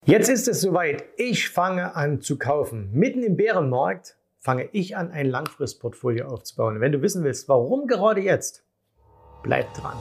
Jetzt ist es soweit. Ich fange an zu kaufen. Mitten im Bärenmarkt fange ich an, ein Langfristportfolio aufzubauen. Wenn du wissen willst, warum gerade jetzt, bleib dran.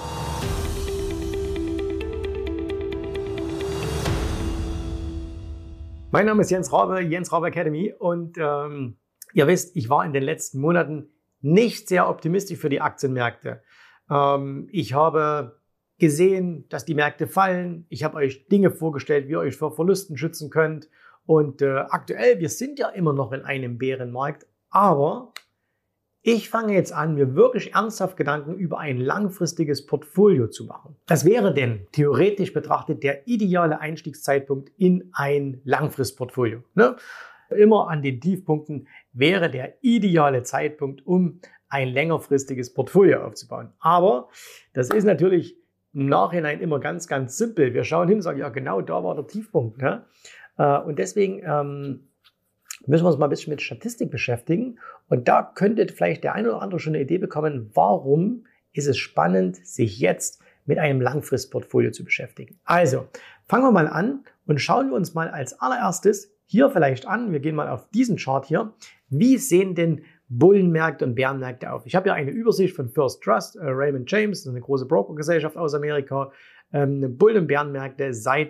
Mein Name ist Jens Rabe, Jens Rabe Academy, und ihr wisst, ich war in den letzten Monaten nicht sehr optimistisch für die Aktienmärkte. Ich habe gesehen, dass die Märkte fallen. Ich habe euch Dinge vorgestellt, wie ihr euch vor Verlusten schützen könnt. Und aktuell, wir sind ja immer noch in einem Bärenmarkt, aber ich fange jetzt an, mir wirklich ernsthaft Gedanken über ein langfristiges Portfolio zu machen. Das wäre denn theoretisch betrachtet der ideale Einstiegszeitpunkt in ein Langfristportfolio. Ne? Immer an den Tiefpunkten wäre der ideale Zeitpunkt, um ein längerfristiges Portfolio aufzubauen. Aber das ist natürlich im Nachhinein immer ganz, ganz simpel. Wir schauen hin und sagen, ja genau, da war der Tiefpunkt. Ne? Und deswegen müssen wir uns mal ein bisschen mit Statistik beschäftigen. Und da könnte vielleicht der eine oder andere schon eine Idee bekommen, warum ist es spannend, sich jetzt mit einem Langfristportfolio zu beschäftigen. Also, fangen wir mal an und schauen wir uns mal als allererstes hier vielleicht an. Wir gehen mal auf diesen Chart hier. Wie sehen denn Bullenmärkte und Bärenmärkte auf? Ich habe ja eine Übersicht von First Trust, Raymond James, das ist eine große Brokergesellschaft aus Amerika. Bullen- und Bärenmärkte seit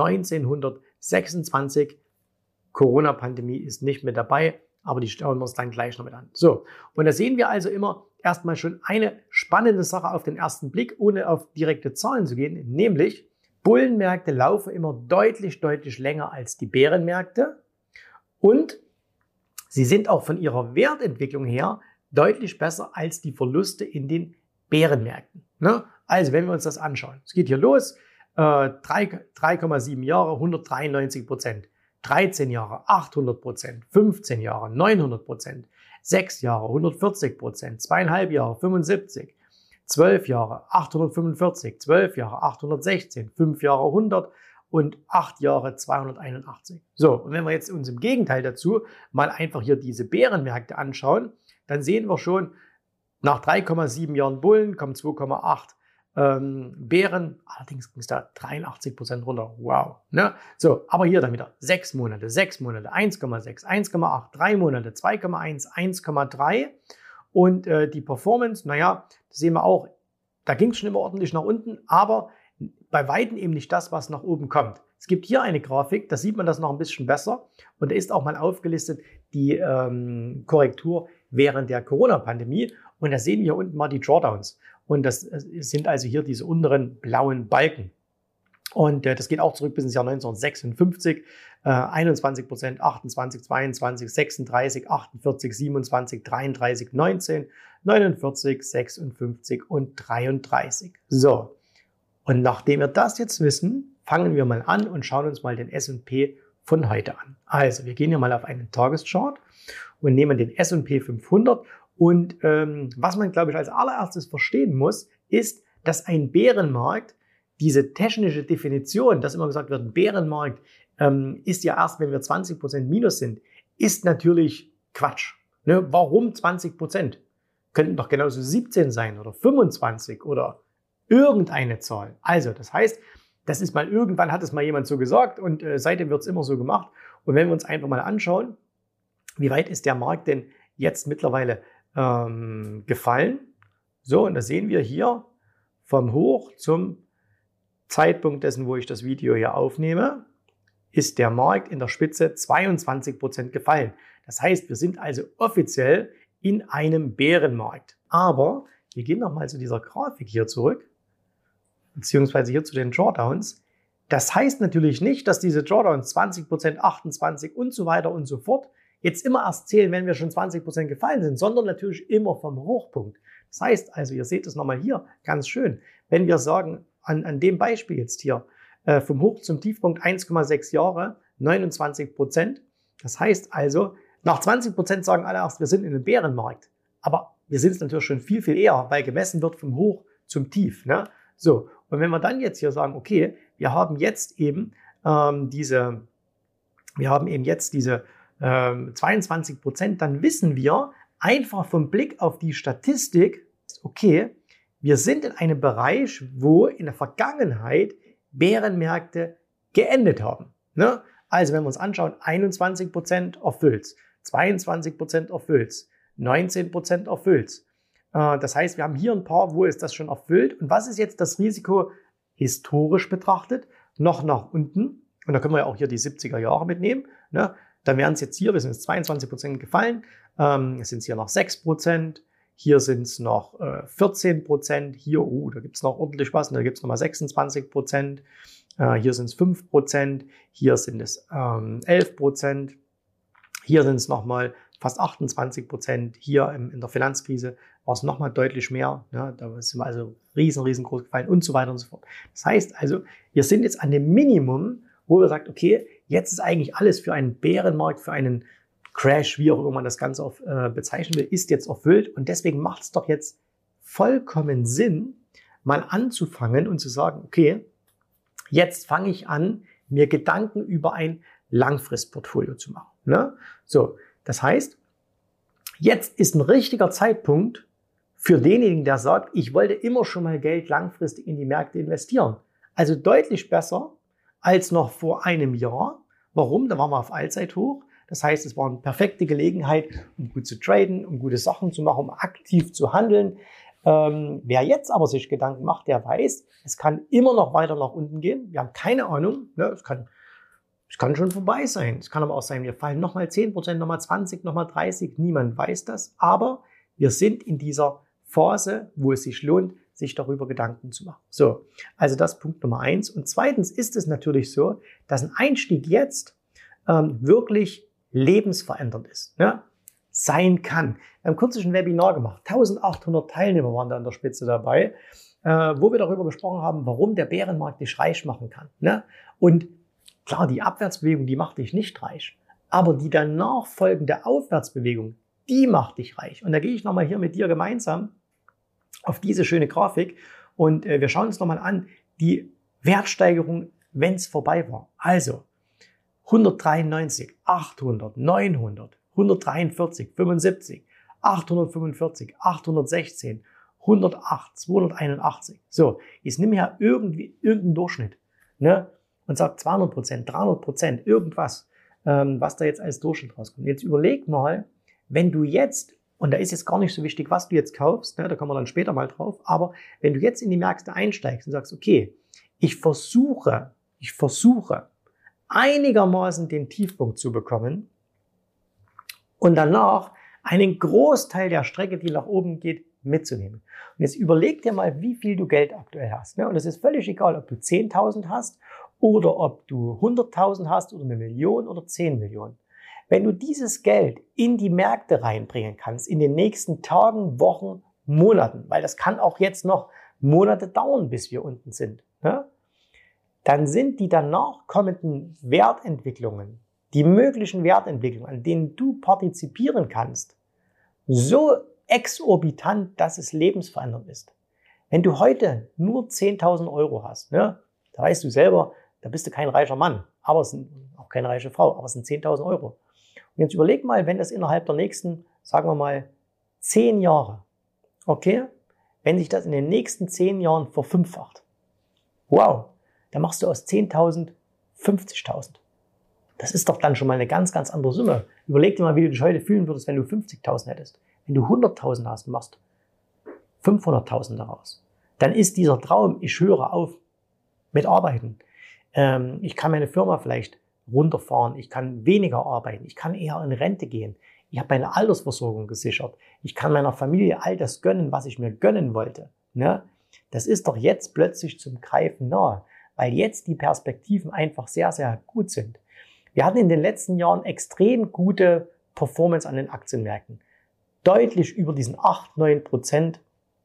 1926. Corona-Pandemie ist nicht mit dabei, aber die schauen wir uns dann gleich noch mit an. So, und da sehen wir also immer erstmal schon eine spannende Sache auf den ersten Blick, ohne auf direkte Zahlen zu gehen, nämlich Bullenmärkte laufen immer deutlich länger als die Bärenmärkte und sie sind auch von ihrer Wertentwicklung her deutlich besser als die Verluste in den Bärenmärkten. Ne? Also wenn wir uns das anschauen, es geht hier los, 3,7 Jahre, 193%, 13 Jahre, 800%, 15 Jahre, 900%, 6 Jahre, 140%, 2,5 Jahre, 75%, 12 Jahre, 845, 12 Jahre, 816, 5 Jahre, 100 und 8 Jahre, 281. So, und wenn wir jetzt uns im Gegenteil dazu mal einfach hier diese Bärenmärkte anschauen, dann sehen wir schon, nach 3,7 Jahren Bullen kommen 2,8 Bären, allerdings ging es da 83% runter. Wow. Ne? So, aber hier dann wieder 6 Monate, 1,6, 1,8, 3 Monate, 2,1, 1,3 und die Performance, naja, das sehen wir auch, da ging es schon immer ordentlich nach unten, aber bei Weitem eben nicht das, was nach oben kommt. Es gibt hier eine Grafik, da sieht man das noch ein bisschen besser und da ist auch mal aufgelistet die Korrektur während der Corona-Pandemie und da sehen wir hier unten mal die Drawdowns und das sind also hier diese unteren blauen Balken. Und das geht auch zurück bis ins Jahr 1956, 21%, 28, 22, 36, 48, 27, 33, 19, 49, 56 und 33. So, und nachdem wir das jetzt wissen, fangen wir mal an und schauen uns mal den S&P von heute an. Also, wir gehen hier mal auf einen Tageschart und nehmen den S&P 500 und was man, glaube ich, als allererstes verstehen muss, ist, dass ein Bärenmarkt, diese technische Definition, dass immer gesagt wird, ein Bärenmarkt ist ja erst, wenn wir 20% minus sind, ist natürlich Quatsch. Ne? Warum 20%? Könnten doch genauso 17 sein oder 25 oder irgendeine Zahl. Also, das heißt, das ist mal irgendwann hat es mal jemand so gesagt und seitdem wird es immer so gemacht. Und wenn wir uns einfach mal anschauen, wie weit ist der Markt denn jetzt mittlerweile gefallen? So, und da sehen wir hier vom Hoch zum Zeitpunkt dessen, wo ich das Video hier aufnehme, ist der Markt in der Spitze 22% gefallen. Das heißt, wir sind also offiziell in einem Bärenmarkt. Aber wir gehen nochmal zu dieser Grafik hier zurück, beziehungsweise hier zu den Drawdowns. Das heißt natürlich nicht, dass diese Drawdowns 20%, 28% und so weiter und so fort jetzt immer erst zählen, wenn wir schon 20% gefallen sind, sondern natürlich immer vom Hochpunkt. Das heißt also, ihr seht es nochmal hier ganz schön, wenn wir sagen, an dem Beispiel jetzt hier, vom Hoch zum Tiefpunkt 1,6 Jahre, 29%. Das heißt also, nach 20% sagen alle erst, wir sind in einem Bärenmarkt. Aber wir sind es natürlich schon viel eher, weil gemessen wird vom Hoch zum Tief. Ne? So, und wenn wir dann jetzt hier sagen, okay, wir haben jetzt eben diese 22%, dann wissen wir einfach vom Blick auf die Statistik, okay, wir sind in einem Bereich, wo in der Vergangenheit Bärenmärkte geendet haben. Ne? Also wenn wir uns anschauen, 21% erfüllt, 22% erfüllt, 19% erfüllt. Das heißt, wir haben hier ein paar, wo ist das schon erfüllt. Und was ist jetzt das Risiko historisch betrachtet? Noch nach unten. Und da können wir ja auch hier die 70er Jahre mitnehmen. Ne? Dann wären es jetzt hier, wir sind jetzt 22% gefallen, es sind hier noch 6%, hier sind es noch 14%, hier, da gibt es noch ordentlich was, da gibt es nochmal 26%, hier sind es 5%, hier sind es 11%, hier sind es nochmal fast 28%, hier in der Finanzkrise war es nochmal deutlich mehr, ne? Da sind wir also riesengroß gefallen und so weiter und so fort. Das heißt also, wir sind jetzt an dem Minimum, wo wir sagen, okay, jetzt ist eigentlich alles für einen Bärenmarkt, für einen Crash, wie auch immer man das Ganze bezeichnen will, ist jetzt erfüllt. Und deswegen macht es doch jetzt vollkommen Sinn, mal anzufangen und zu sagen, okay, jetzt fange ich an, mir Gedanken über ein Langfristportfolio zu machen. Ne? So, das heißt, jetzt ist ein richtiger Zeitpunkt für denjenigen, der sagt, ich wollte immer schon mal Geld langfristig in die Märkte investieren. Also deutlich besser als noch vor einem Jahr. Warum? Da waren wir auf Allzeithoch. Das heißt, es war eine perfekte Gelegenheit, um gut zu traden, um gute Sachen zu machen, um aktiv zu handeln. Wer jetzt aber sich Gedanken macht, der weiß, es kann immer noch weiter nach unten gehen. Wir haben keine Ahnung. Ne? Es kann schon vorbei sein. Es kann aber auch sein, wir fallen nochmal 10%, nochmal 20%, nochmal 30%. Niemand weiß das. Aber wir sind in dieser Phase, wo es sich lohnt, sich darüber Gedanken zu machen. So, also das Punkt Nummer 1. Und zweitens ist es natürlich so, dass ein Einstieg jetzt wirklich lebensverändernd ist, ne? Sein kann. Wir haben kürzlich ein Webinar gemacht. 1800 Teilnehmer waren da an der Spitze dabei, wo wir darüber gesprochen haben, warum der Bärenmarkt dich reich machen kann. Ne? Und klar, die Abwärtsbewegung, die macht dich nicht reich. Aber die danach folgende Aufwärtsbewegung, die macht dich reich. Und da gehe ich nochmal hier mit dir gemeinsam auf diese schöne Grafik und wir schauen uns nochmal an, die Wertsteigerung, wenn es vorbei war. Also 193, 800, 900, 143, 75, 845, 816, 108, 281. So, jetzt nimm ja irgendeinen Durchschnitt, ne? Und sag 200%, 300%, irgendwas, was da jetzt als Durchschnitt rauskommt. Jetzt überleg mal, wenn du jetzt, und da ist jetzt gar nicht so wichtig, was du jetzt kaufst, ne, da kommen wir dann später mal drauf, aber wenn du jetzt in die Märkte einsteigst und sagst, okay, ich versuche einigermaßen den Tiefpunkt zu bekommen und danach einen Großteil der Strecke, die nach oben geht, mitzunehmen. Und jetzt überleg dir mal, wie viel du Geld aktuell hast. Ne? Und es ist völlig egal, ob du 10.000 hast oder ob du 100.000 hast oder 1 Million oder 10 Millionen. Wenn du dieses Geld in die Märkte reinbringen kannst, in den nächsten Tagen, Wochen, Monaten, weil das kann auch jetzt noch Monate dauern, bis wir unten sind, ne? Dann sind die danach kommenden Wertentwicklungen, die möglichen Wertentwicklungen, an denen du partizipieren kannst, so exorbitant, dass es lebensverändernd ist. Wenn du heute nur 10.000 Euro hast, ne, da weißt du selber, da bist du kein reicher Mann, aber es sind auch keine reiche Frau, aber es sind 10.000 Euro. Und jetzt überleg mal, wenn das innerhalb der nächsten, sagen wir mal, 10 Jahre, okay, wenn sich das in den nächsten 10 Jahren verfünffacht, wow, dann machst du aus 10.000 50.000. Das ist doch dann schon mal eine ganz, ganz andere Summe. Überleg dir mal, wie du dich heute fühlen würdest, wenn du 50.000 hättest. Wenn du 100.000 hast und machst 500.000 daraus, dann ist dieser Traum, ich höre auf mit Arbeiten. Ich kann meine Firma vielleicht runterfahren, ich kann weniger arbeiten, ich kann eher in Rente gehen. Ich habe meine Altersversorgung gesichert. Ich kann meiner Familie all das gönnen, was ich mir gönnen wollte. Ne? Das ist doch jetzt plötzlich zum Greifen nahe, weil jetzt die Perspektiven einfach sehr, sehr gut sind. Wir hatten in den letzten Jahren extrem gute Performance an den Aktienmärkten. Deutlich über diesen 8-9%,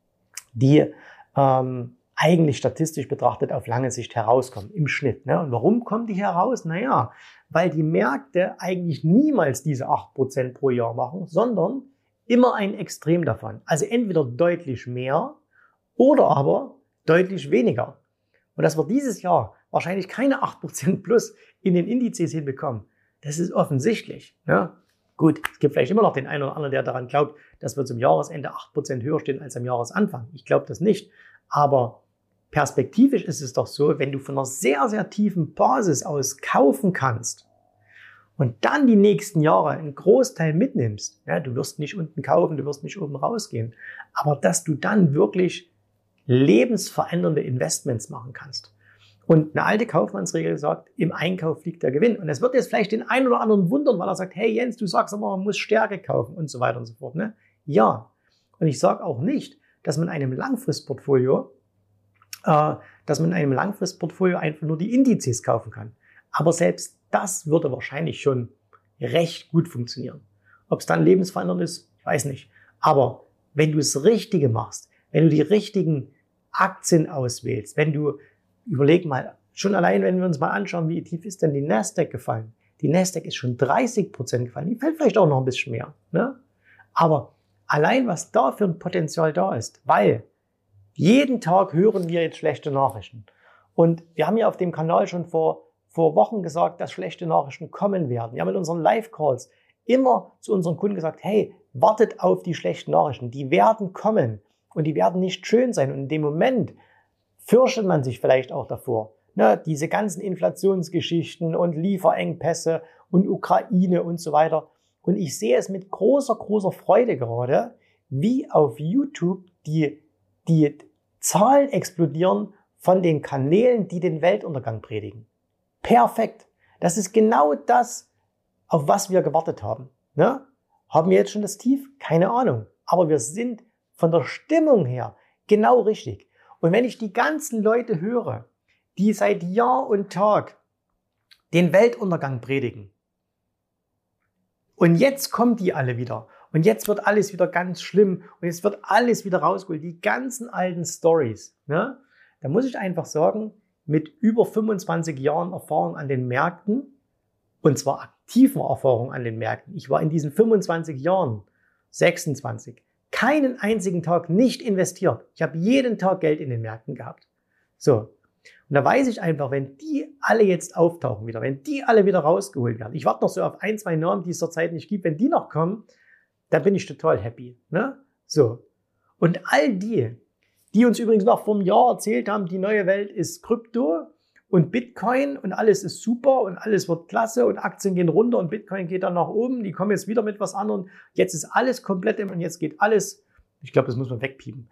die eigentlich statistisch betrachtet auf lange Sicht herauskommen, im Schnitt. Ne? Und warum kommen die heraus? Naja, weil die Märkte eigentlich niemals diese 8% pro Jahr machen, sondern immer ein Extrem davon. Also entweder deutlich mehr oder aber deutlich weniger. Und dass wir dieses Jahr wahrscheinlich keine 8% plus in den Indizes hinbekommen, das ist offensichtlich. Ne? Gut, es gibt vielleicht immer noch den einen oder anderen, der daran glaubt, dass wir zum Jahresende 8% höher stehen als am Jahresanfang. Ich glaube das nicht. Aber perspektivisch ist es doch so, wenn du von einer sehr, sehr tiefen Basis aus kaufen kannst und dann die nächsten Jahre einen Großteil mitnimmst, ja, du wirst nicht unten kaufen, du wirst nicht oben rausgehen, aber dass du dann wirklich lebensverändernde Investments machen kannst. Und eine alte Kaufmannsregel sagt, im Einkauf liegt der Gewinn. Und es wird jetzt vielleicht den einen oder anderen wundern, weil er sagt, hey Jens, du sagst aber, man muss Stärke kaufen und so weiter und so fort. Ne? Ja, und ich sage auch nicht, dass man in einem Langfristportfolio einfach nur die Indizes kaufen kann. Aber selbst das würde wahrscheinlich schon recht gut funktionieren. Ob es dann lebensverändernd ist, ich weiß nicht. Aber wenn du das Richtige machst, wenn du die richtigen Aktien auswählst, wenn du, überleg mal, schon allein, wenn wir uns mal anschauen, wie tief ist denn die Nasdaq gefallen? Die Nasdaq ist schon 30% gefallen. Die fällt vielleicht auch noch ein bisschen mehr. Ne? Aber allein, was da für ein Potenzial da ist, weil jeden Tag hören wir jetzt schlechte Nachrichten. Und wir haben ja auf dem Kanal schon vor Wochen gesagt, dass schlechte Nachrichten kommen werden. Wir haben in unseren Live-Calls immer zu unseren Kunden gesagt, hey, wartet auf die schlechten Nachrichten. Die werden kommen und die werden nicht schön sein. Und in dem Moment fürchtet man sich vielleicht auch davor. Ne, diese ganzen Inflationsgeschichten und Lieferengpässe und Ukraine und so weiter. Und ich sehe es mit großer, großer Freude gerade, wie auf YouTube die Zahlen explodieren von den Kanälen, die den Weltuntergang predigen. Perfekt. Das ist genau das, auf was wir gewartet haben. Ne? Haben wir jetzt schon das Tief? Keine Ahnung. Aber wir sind von der Stimmung her genau richtig. Und wenn ich die ganzen Leute höre, die seit Jahr und Tag den Weltuntergang predigen, und jetzt kommen die alle wieder, und jetzt wird alles wieder ganz schlimm, und jetzt wird alles wieder rausgeholt, die ganzen alten Stories, ne? Da muss ich einfach sagen, mit über 25 Jahren Erfahrung an den Märkten, und zwar aktiver Erfahrung an den Märkten, ich war in diesen 25 Jahren, 26, keinen einzigen Tag nicht investiert. Ich habe jeden Tag Geld in den Märkten gehabt. So. Und da weiß ich einfach, wenn die alle jetzt auftauchen wieder, wenn die alle wieder rausgeholt werden, ich warte noch so auf 1, 2 Namen, die es zurzeit nicht gibt, wenn die noch kommen, dann bin ich total happy. Ne? So. Und all die uns übrigens noch vor einem Jahr erzählt haben, die neue Welt ist Krypto und Bitcoin und alles ist super und alles wird klasse und Aktien gehen runter und Bitcoin geht dann nach oben, die kommen jetzt wieder mit was anderem. Jetzt ist alles komplett und jetzt geht alles, ich glaube, das muss man wegpiepen.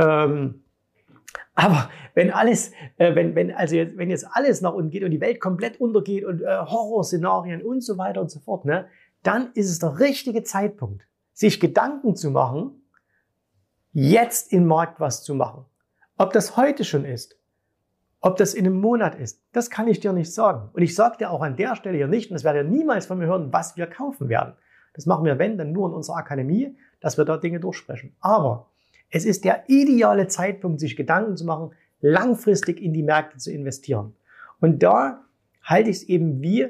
Aber wenn jetzt alles nach unten geht und die Welt komplett untergeht und Horrorszenarien und so weiter und so fort, ne, dann ist es der richtige Zeitpunkt, sich Gedanken zu machen, jetzt im Markt was zu machen. Ob das heute schon ist, ob das in einem Monat ist, das kann ich dir nicht sagen. Und ich sage dir auch an der Stelle hier nicht, und das werdet ihr niemals von mir hören, was wir kaufen werden. Das machen wir, wenn, dann nur in unserer Akademie, dass wir da Dinge durchsprechen. Aber es ist der ideale Zeitpunkt, sich Gedanken zu machen, langfristig in die Märkte zu investieren. Und da halte ich es eben wie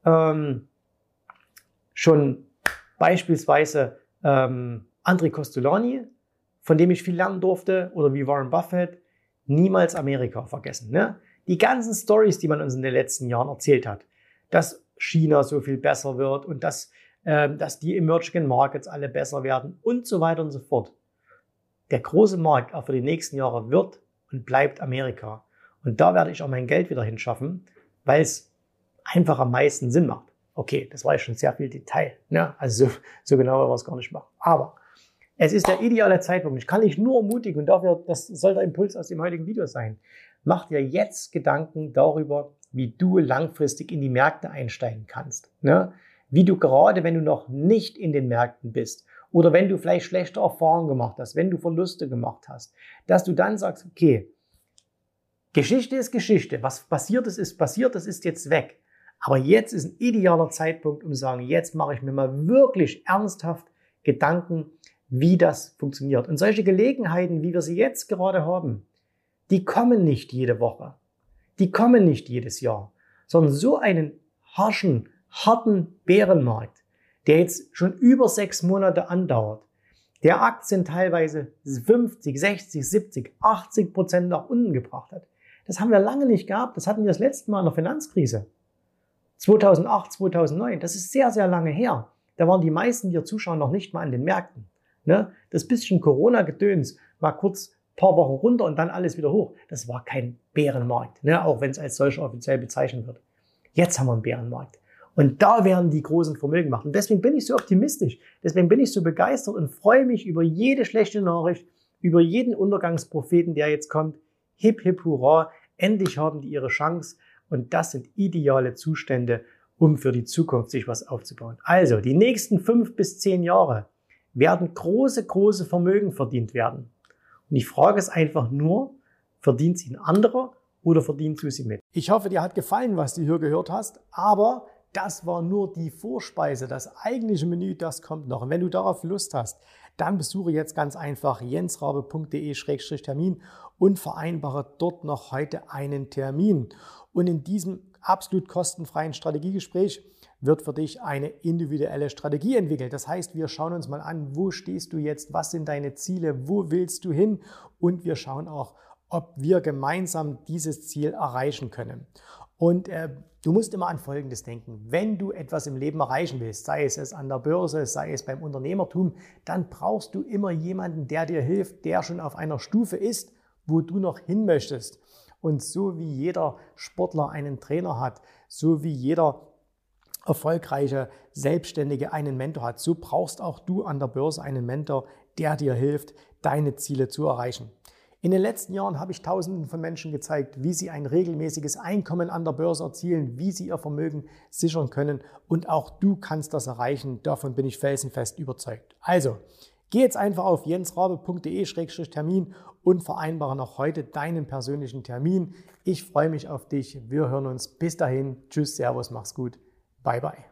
schon beispielsweise André Costolani, von dem ich viel lernen durfte, oder wie Warren Buffett, niemals Amerika vergessen. Ne? Die ganzen Stories, die man uns in den letzten Jahren erzählt hat, dass China so viel besser wird und dass die Emerging Markets alle besser werden und so weiter und so fort. Der große Markt auch für die nächsten Jahre wird und bleibt Amerika. Und da werde ich auch mein Geld wieder hinschaffen, weil es einfach am meisten Sinn macht. Okay, das war ja schon sehr viel Detail. Ne? Also so genau wollen wir es gar nicht machen. Aber es ist der ideale Zeitpunkt. Ich kann dich nur ermutigen, und dafür, das soll der Impuls aus dem heutigen Video sein. Mach dir jetzt Gedanken darüber, wie du langfristig in die Märkte einsteigen kannst. Ne? Wie du gerade, wenn du noch nicht in den Märkten bist oder wenn du vielleicht schlechte Erfahrungen gemacht hast, wenn du Verluste gemacht hast, dass du dann sagst, okay, Geschichte ist Geschichte. Was passiert ist passiert, das ist jetzt weg. Aber jetzt ist ein idealer Zeitpunkt, um zu sagen, jetzt mache ich mir mal wirklich ernsthaft Gedanken, wie das funktioniert. Und solche Gelegenheiten, wie wir sie jetzt gerade haben, die kommen nicht jede Woche. Die kommen nicht jedes Jahr. Sondern so einen harten Bärenmarkt, der jetzt schon über 6 Monate andauert, der Aktien teilweise 50, 60, 70, 80% nach unten gebracht hat. Das haben wir lange nicht gehabt. Das hatten wir das letzte Mal in der Finanzkrise. 2008, 2009. Das ist sehr, sehr lange her. Da waren die meisten, die hier zuschauen, noch nicht mal an den Märkten. Ne? Das bisschen Corona-Gedöns war kurz ein paar Wochen runter und dann alles wieder hoch. Das war kein Bärenmarkt, ne? Auch wenn es als solcher offiziell bezeichnet wird. Jetzt haben wir einen Bärenmarkt. Und da werden die großen Vermögen gemacht. Und deswegen bin ich so optimistisch. Deswegen bin ich so begeistert und freue mich über jede schlechte Nachricht, über jeden Untergangspropheten, der jetzt kommt. Hip, hip, hurra. Endlich haben die ihre Chance. Und das sind ideale Zustände, um für die Zukunft sich was aufzubauen. Also, die nächsten 5 bis 10 Jahre werden große, große Vermögen verdient werden. Und die Frage ist einfach nur, verdient sie ein anderer oder verdienst du sie mit? Ich hoffe, dir hat gefallen, was du hier gehört hast, aber das war nur die Vorspeise. Das eigentliche Menü, das kommt noch. Und wenn du darauf Lust hast, dann besuche jetzt ganz einfach jensrabe.de/termin und vereinbare dort noch heute einen Termin. Und in diesem absolut kostenfreien Strategiegespräch wird für dich eine individuelle Strategie entwickelt. Das heißt, wir schauen uns mal an, wo stehst du jetzt, was sind deine Ziele, wo willst du hin, und wir schauen auch, ob wir gemeinsam dieses Ziel erreichen können. Und du musst immer an Folgendes denken: Wenn du etwas im Leben erreichen willst, sei es an der Börse, sei es beim Unternehmertum, dann brauchst du immer jemanden, der dir hilft, der schon auf einer Stufe ist, wo du noch hin möchtest. Und so wie jeder Sportler einen Trainer hat, so wie jeder erfolgreiche Selbstständige einen Mentor hat, so brauchst auch du an der Börse einen Mentor, der dir hilft, deine Ziele zu erreichen. In den letzten Jahren habe ich Tausenden von Menschen gezeigt, wie sie ein regelmäßiges Einkommen an der Börse erzielen, wie sie ihr Vermögen sichern können, und auch du kannst das erreichen. Davon bin ich felsenfest überzeugt. Also, geh jetzt einfach auf jensrabe.de/termin und vereinbare noch heute deinen persönlichen Termin. Ich freue mich auf dich. Wir hören uns. Bis dahin. Tschüss, Servus, mach's gut. Bye, bye.